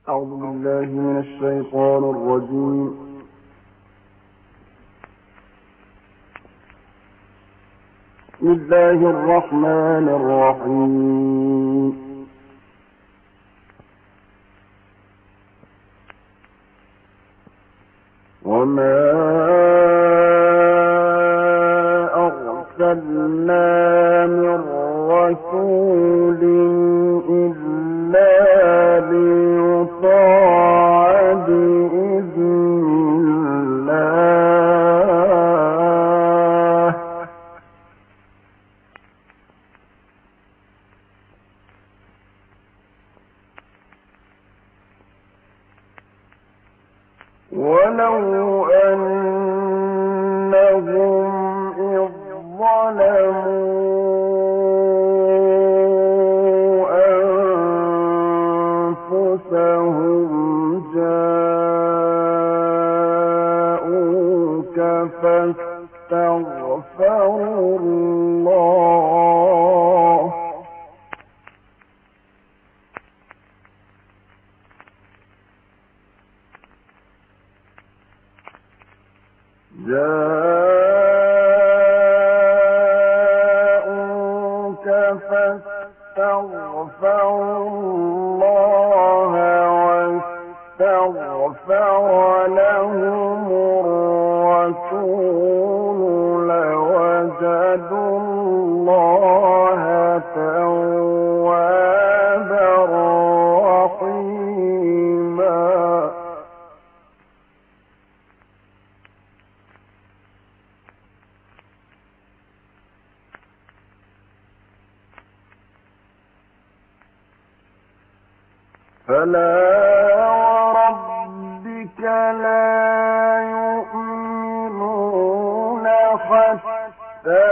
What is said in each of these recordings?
أعوذ بالله من الشيطان الرجيم. بسم الله الرحمن الرحيم. وما أرسلنا من رسول إلا ليطاع بإذن الله ولو أنهم إذ ظلموا أنفسهم جاءوك فاستغفروا الله واستغفر لهم الرسول لوجدوا الله توابا رحيما. فلا وربك لا يؤمنون حتى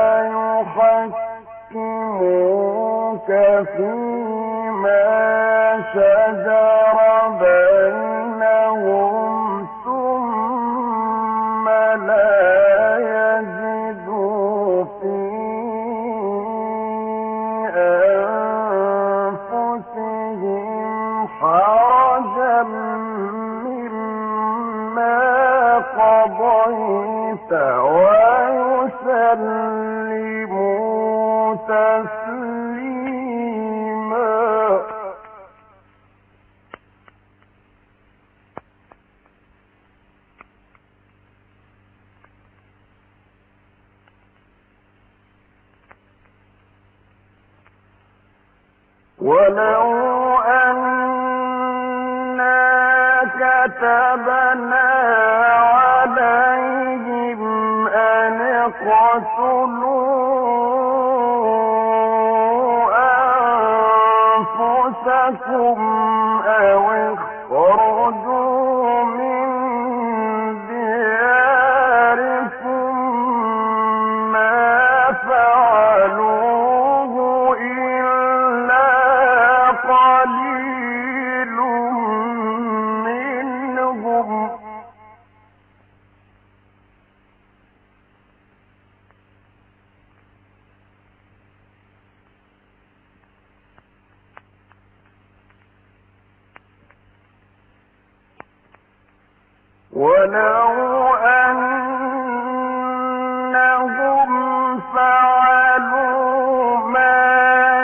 يحكموك فيما شجر بينهم ثم لا يجدوا في أنفسهم حرجا مما قضيت ويسلموا تسليما. ولو أنا كتبنا عليهم أن اقتلوا أنفسكم أو اخرجوا من دياركم ما فعلوه إلا قليل منهم ولو أنهم فعلوا ما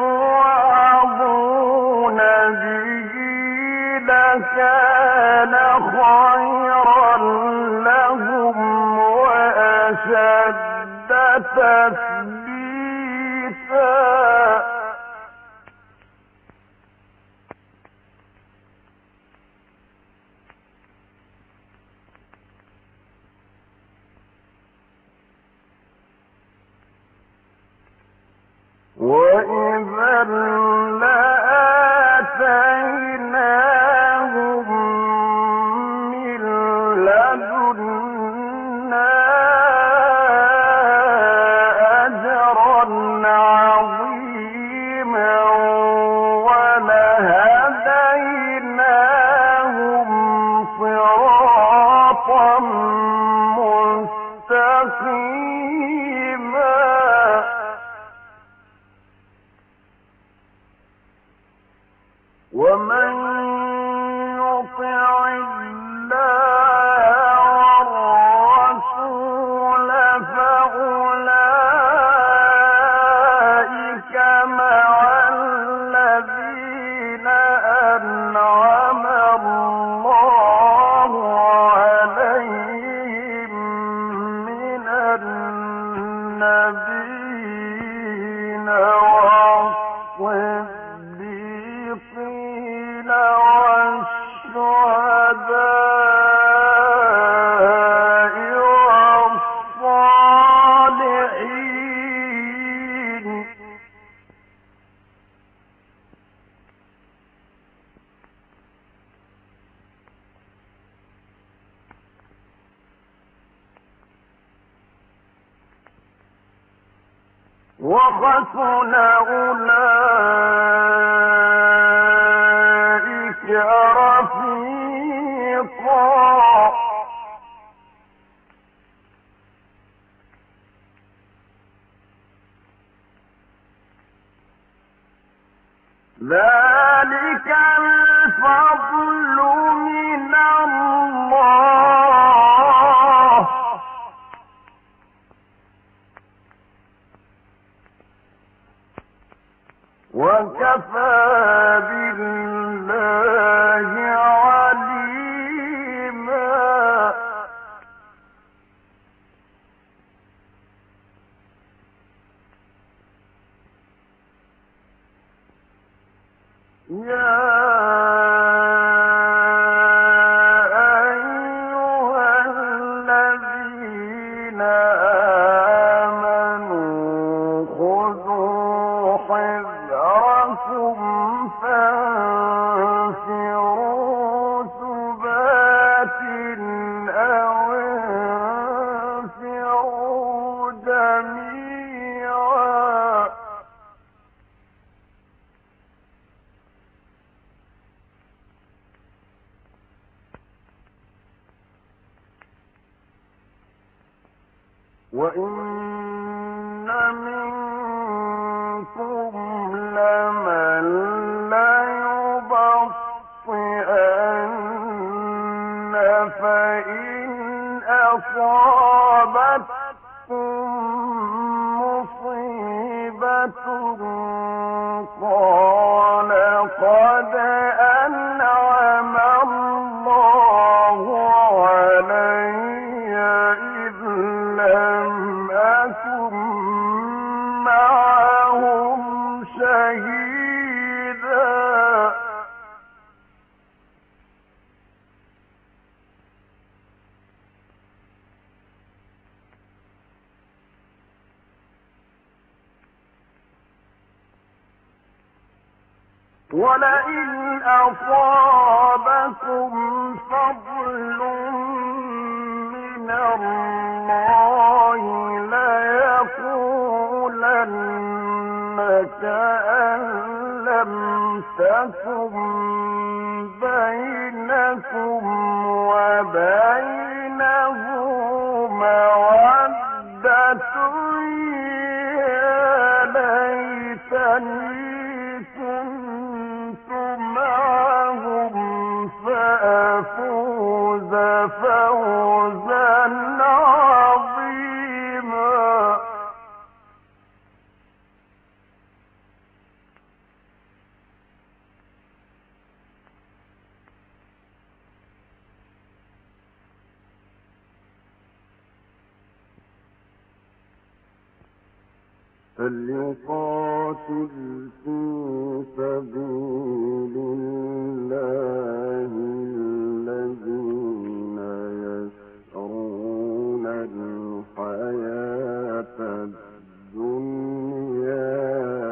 يوعظون به لكان خيرا لهم وأشد تثبيتا. وإذا لآتيناهم من لدنا أجرا عظيما ولهديناهم صراطا مستقيما. وحسن أولئك رفيقا. ذلك الفضل من الله وكفى بالله عليما. يا أيها الذين آمنوا خذوا حذركم فانفروا ثبات أو انفروا جميعا. وإن منكم لمن ليبطئن فإن أصابتكم مصيبة قال قد أنعم الله علي إذ لم أكن معهم شهيدا. ولئن أصابكم فضل من الله ليقولن كأن لم تكن بينكم وبينه مودة يا ليتني كنت معهم فأفوز فوزا عظيما. فليقاتل في سبيل الله الذين يشرون الحياة الدنيا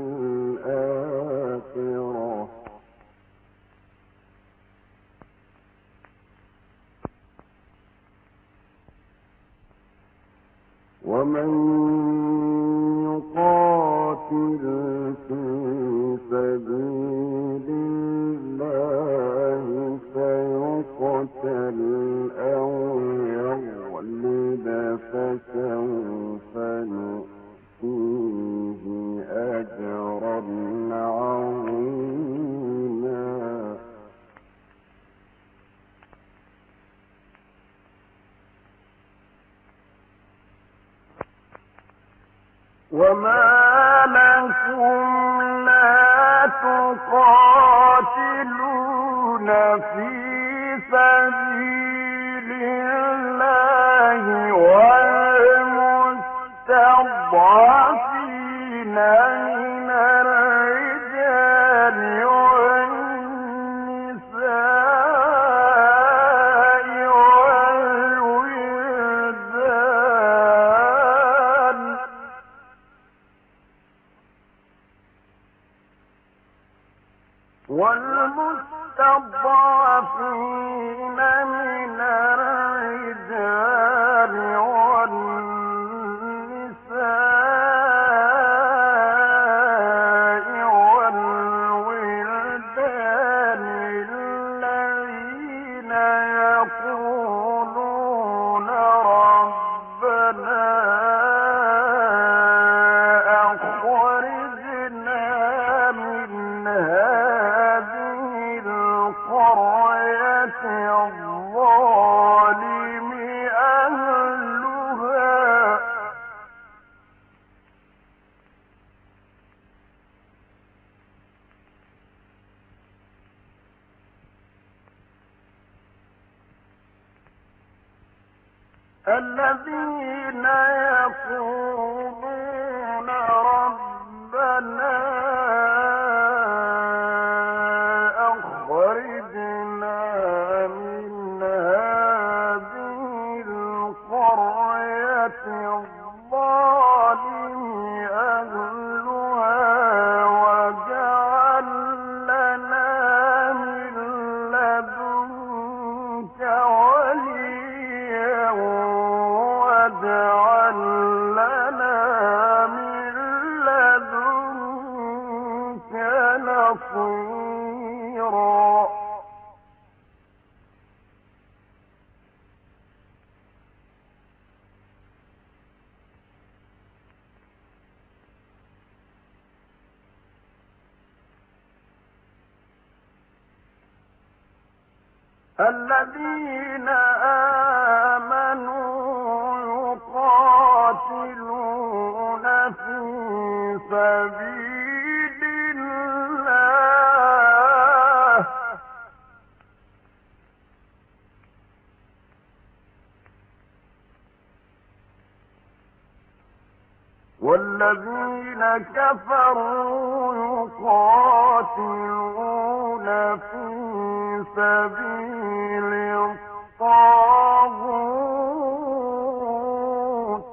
بالآخرة ومن يقاتل في سبيل الله فيقتل أو يغلب فسوف نؤتيه أجرا عظيما. وما لكم لا تقاتلون في سبيل الله والمستضعفين من الرجال والنساء والمستضعفين من الرجال والنساء الظالم أهلها الذين يقولون ربنا أخرجنا من هذه القرية الظالم أهلها واجعل لنا من لدنك وليا واجعل لنا من لدنك نصيرا الذين آمنوا يقاتلون في سبيل الله والذين كفروا يقاتلون في سبيل الطاغوت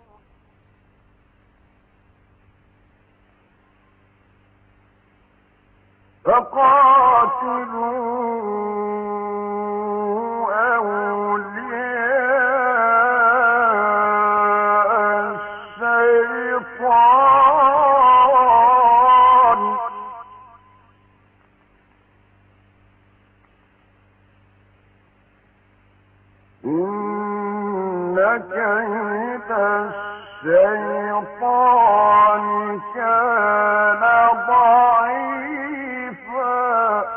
فقاتلوا أولياء الشيطان إن كيد الشيطان كان ضعيفا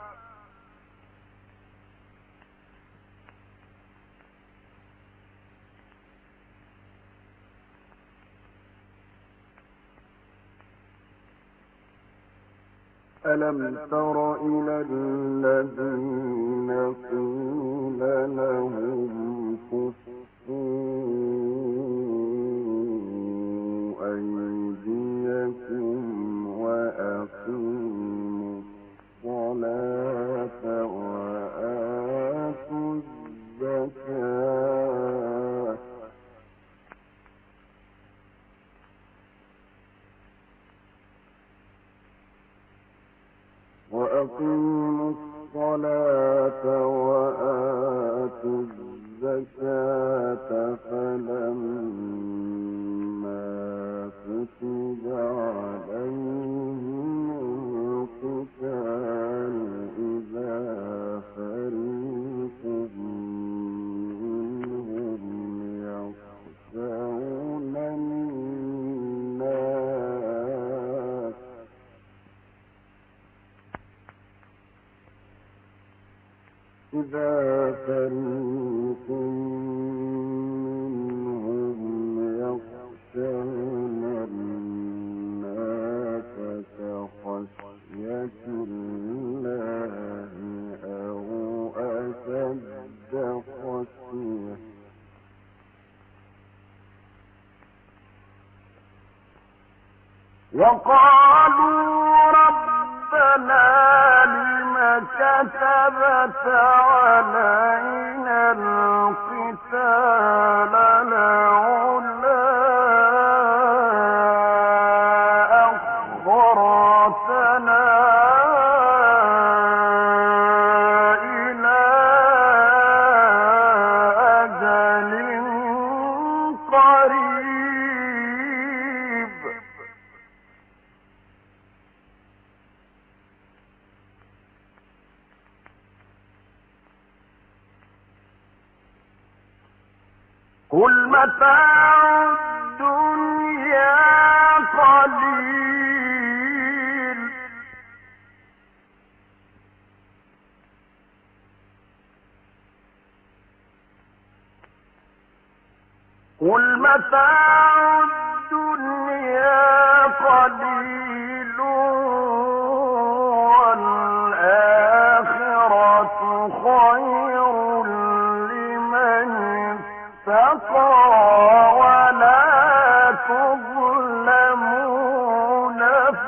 ألم تر إلى الذين قيل لهم كفوا أيديكم وأقيموا الصلاة وآتوا الزكاة وأقيموا الصلاة وآتوا الزكاة فلما كتب عليهم القتال إذا فريق منهم يخشون الناس إذا فريق منهم يخشون الناس كخشية الله أو أشد خشية وقالوا ربنا لم كتبت علينا القتال لولا أخرتنا إلى أجل قريب قل متاع الدنيا قليل قل متاع الدنيا قليل والآخرة خير لمن اتقى ولا تظلمون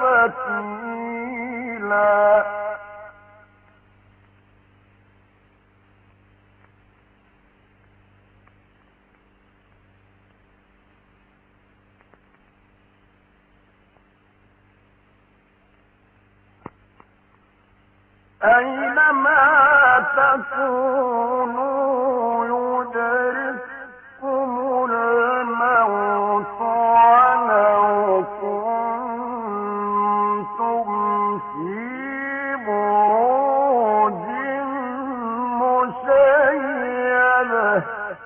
فتيلا. أينما تكونوا يدرككم الموت ولو كنتم في بروج مشيدة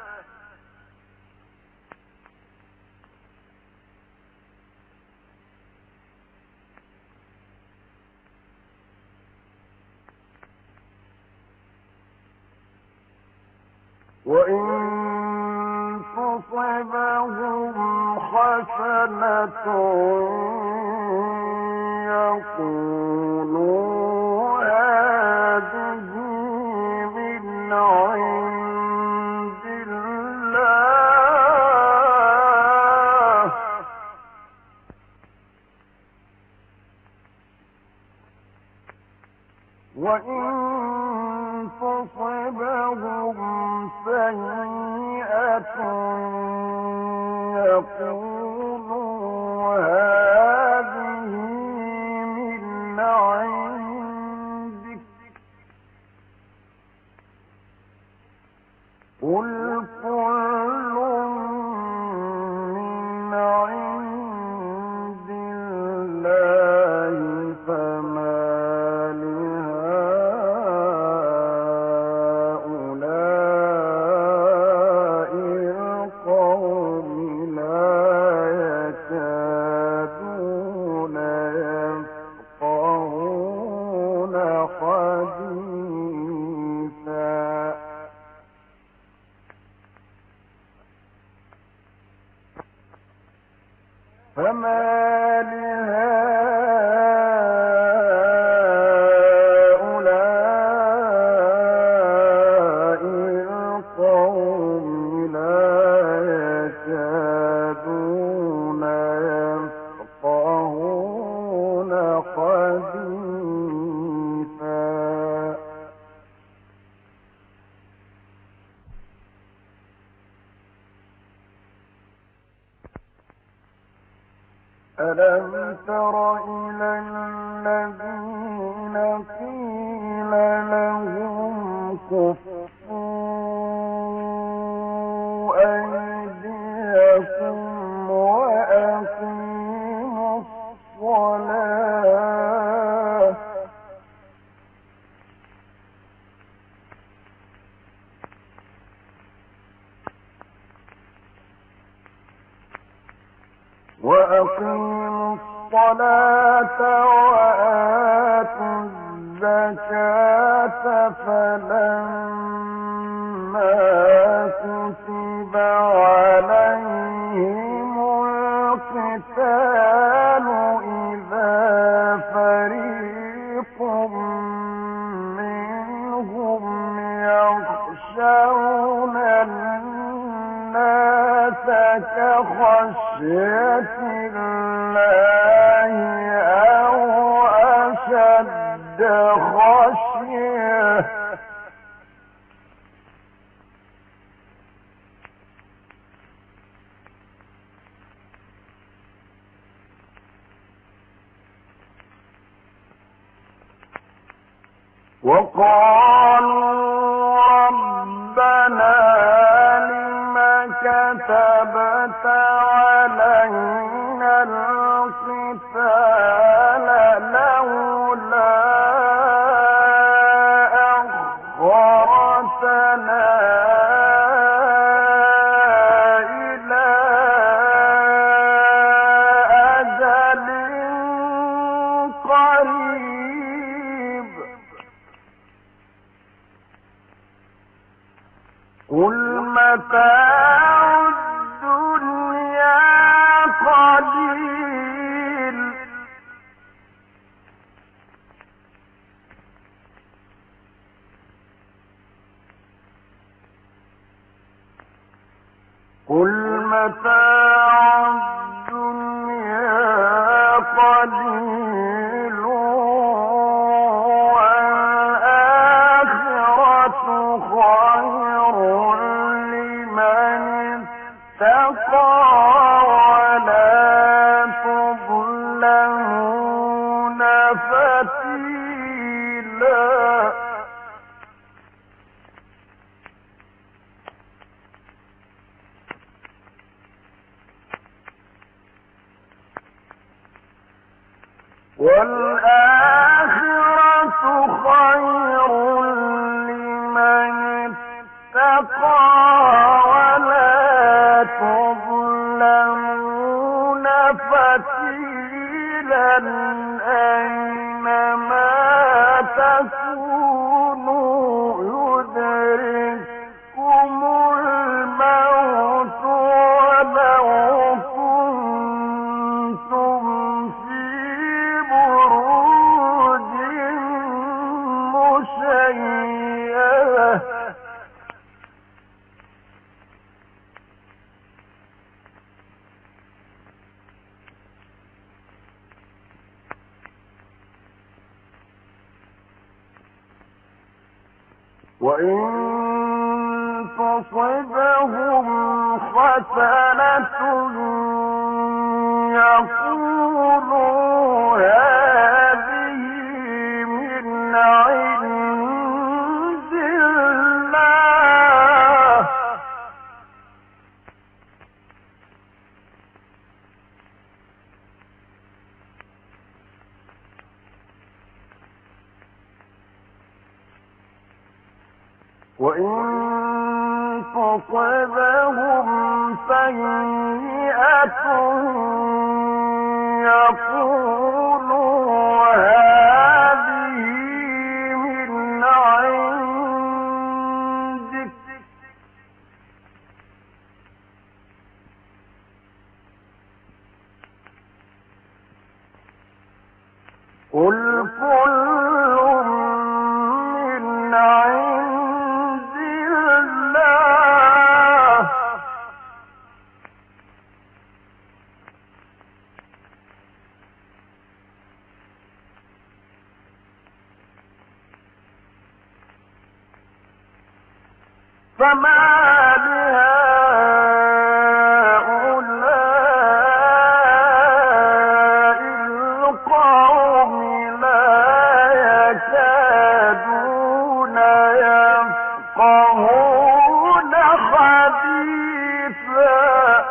وإن تصبهم حسنة يقولوا هذه من عند الله وإن تصبهم سيئة يقولوا هذه من عندك قل كل من عند الله فما فما لهؤلاء القوم لا يكادون يفقهون حديثا ألم تر إلى الذين قيل لهم كفوا أيديكم وأقيموا الصلاة وأقيموا الصلاة وآتوا الزكاة فلما كتب عليهم القتال إذا فريق منهم يخشون الناس كخشية الله أو أشد خشية وقالوا ربنا لم كتبت علينا القتال لولا أخرتنا إلى أجل قريب قل متاع الدنيا متاع الدنيا قليل والآخرة خير لمن اتقى ولا تظلمون فتيلا. والآخرة خير لمن اتقى ولا تظلمون فتيلا. أينما تكونوا يدرككم الموت ولو كنتم في بروج مشيدة. وإن تصبهم حسنة يقولوا هذه من عند الله وإن تصبهم سيئة يقولوا هذه من عندك قل كل من عند الله فما لهؤلاء القوم لا يكادون يفقهون حديثا.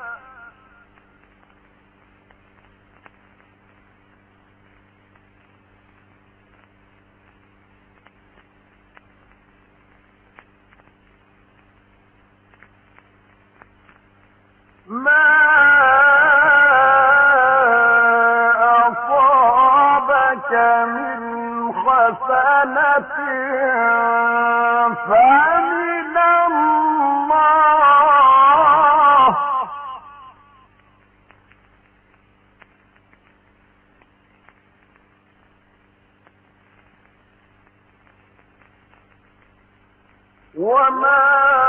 ما أصابك من حسنة فمن الله وما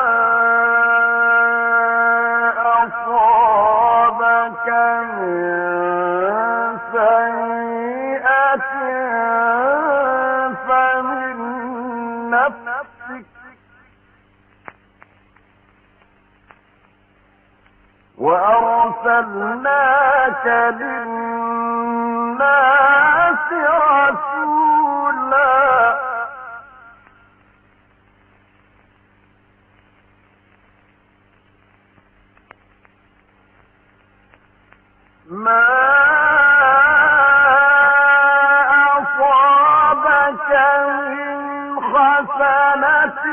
أصابك من سيئة فمن نفسك وأرسلناك للناس رسولا. ما أصابك من حسنة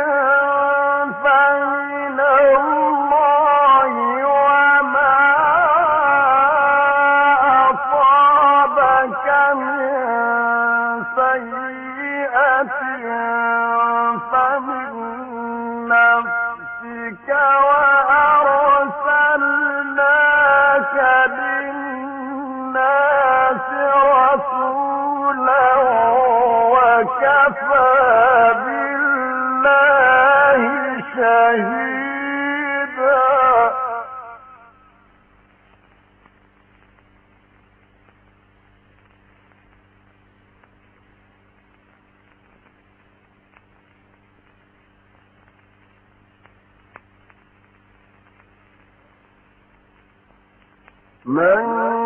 فمن الله وما أصابك من سيئة فمن نفسك وأرسلناك للناس رسولا وكفى بالله شهيدا. من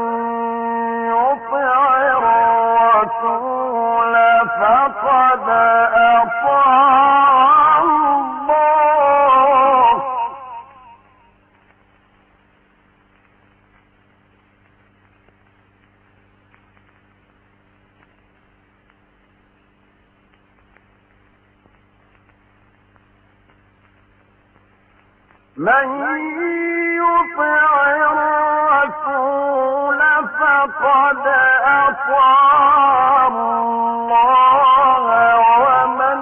يطع الرسول فقد أطاع الله من يطع الرسول فقد أطاع الله ومن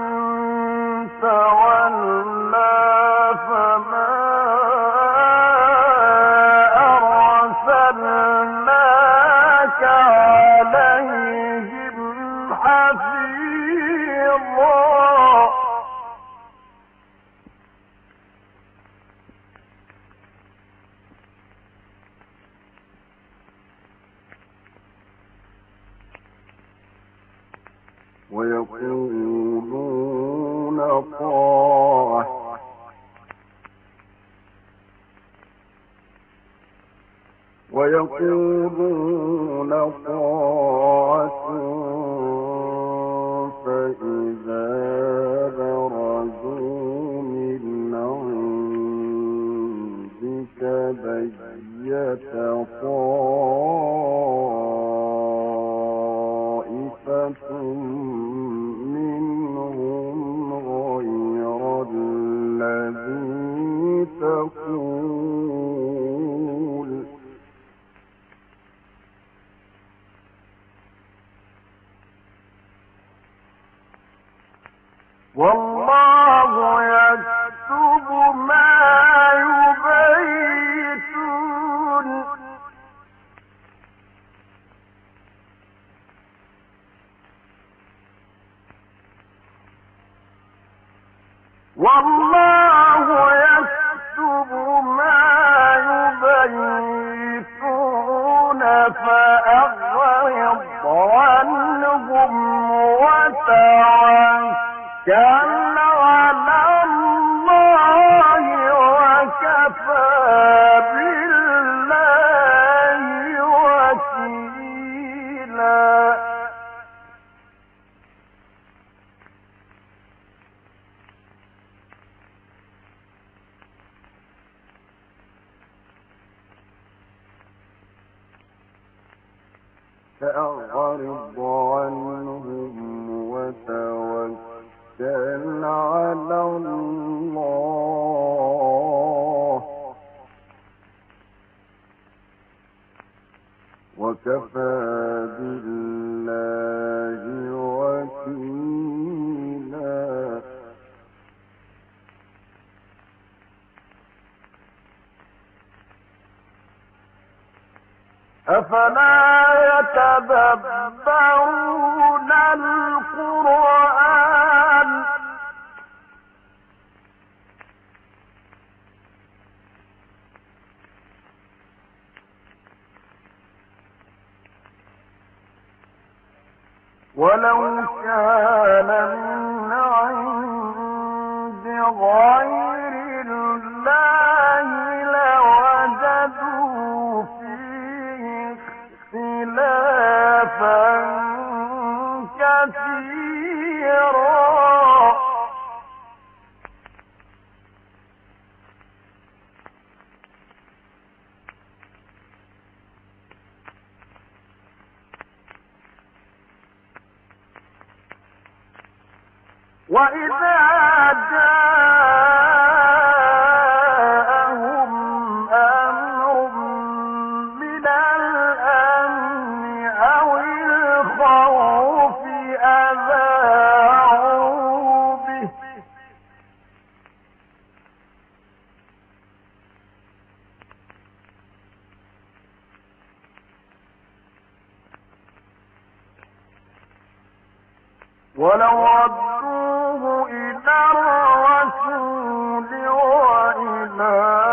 تولى فما أرسلناك عليهم حفيظا ويقولون طاعة فإذا برزوا من عندك بيت طائفة منهم غير الذي تقول والله يكتب ما يبيتون والله يكتب ما يبيتون فأعرض عنهم وتوكل على الله وكفى بالله وكيلا فأعرض عنهم وتوكل على الله وكفى بالله وكيلا أفلا يتدبرون القرآن ولو كان من عند غير الله لوجدوا فيه اختلافا كثيرا وإذا جاءهم أمر من الأمن أو الخوف أذاعوا به ولو ردوه إلى الرسول وإلى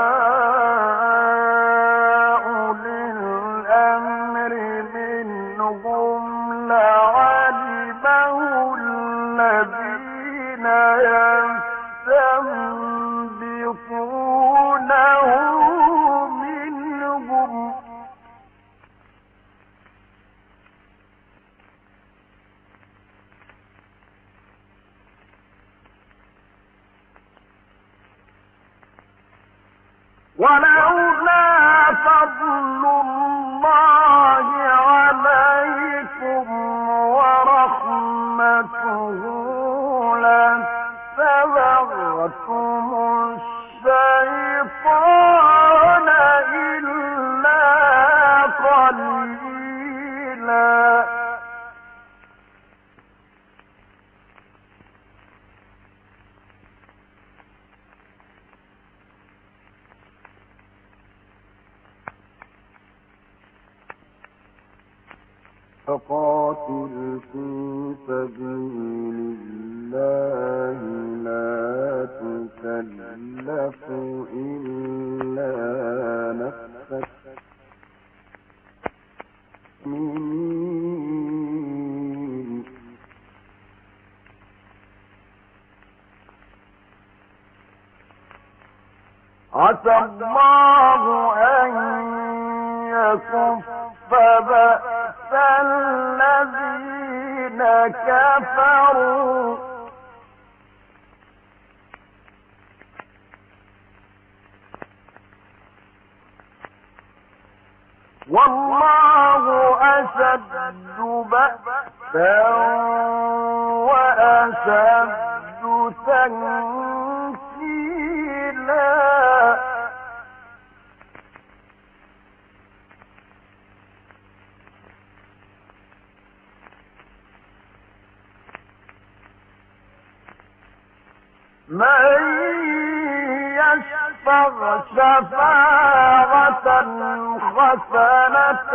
أولي الأمر منهم لعلمه الذين يستنبطونه منهم ولولا فضل الله عليكم ورحمته لاتبعتم الشيطان إلا قليلا. فقاتل في سبيل الله لا تكلف إلا نفسك عسى الله أن يكف بأس الذين كفروا والله أشد بأسا وأشد تنكيلا. من يشفع شفاعة حسنة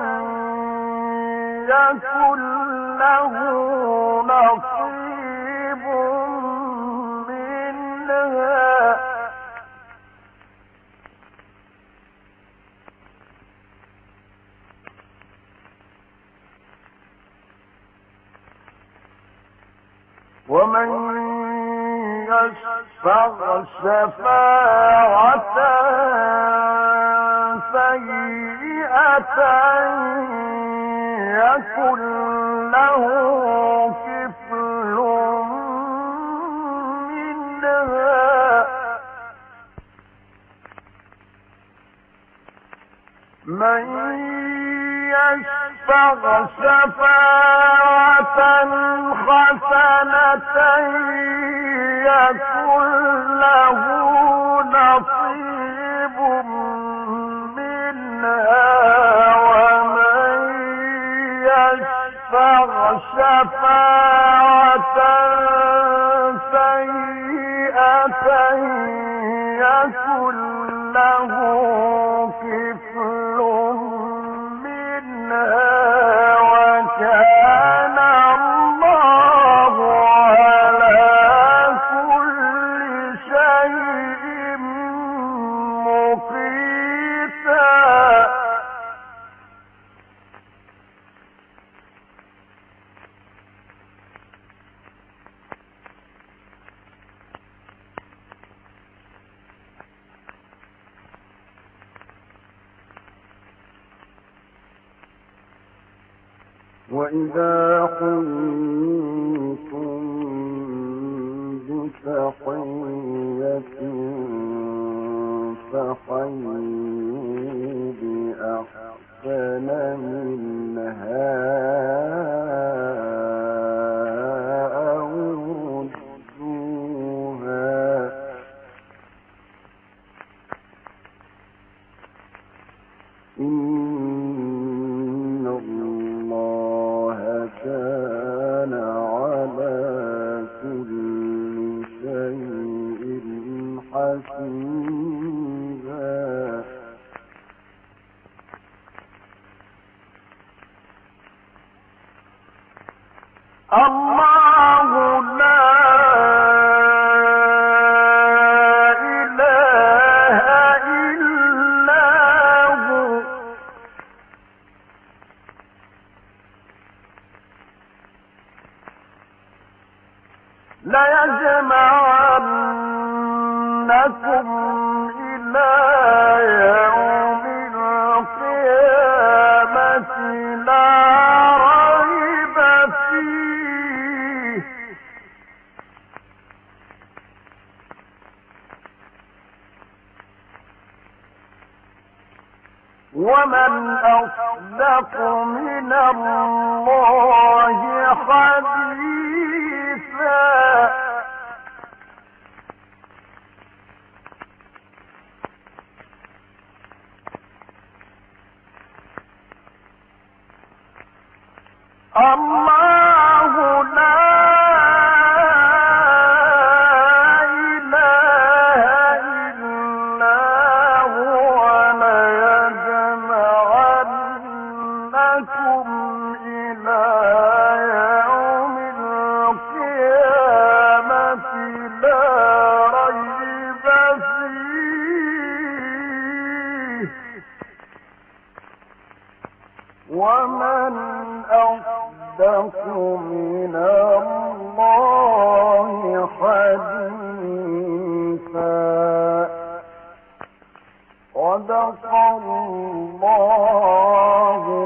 يكن له نصيب منها ومن يشفع شفاعة سيئة يكن له كفل منها. من يشفع شفاعة حسنة يكن له نصيب منها ومن يشفع شفاعة سيئة يكن له كفل منها وكان الله على كل شيء مقيتا. وإذا حييتم بتحية فحيوا بأحسن منها أو ردوها إن الله كان على كل شيء حسيبا. الله لا إله إلا هو ليجمعنكم إلى يوم القيامة لا ريب فيه ومن أصدق من الله حديثا. الله لا إله إلا هو ليجمعنكم إلى يوم القيامة لا ريب فيه. ومن أصدق من الله حديثا. صدق الله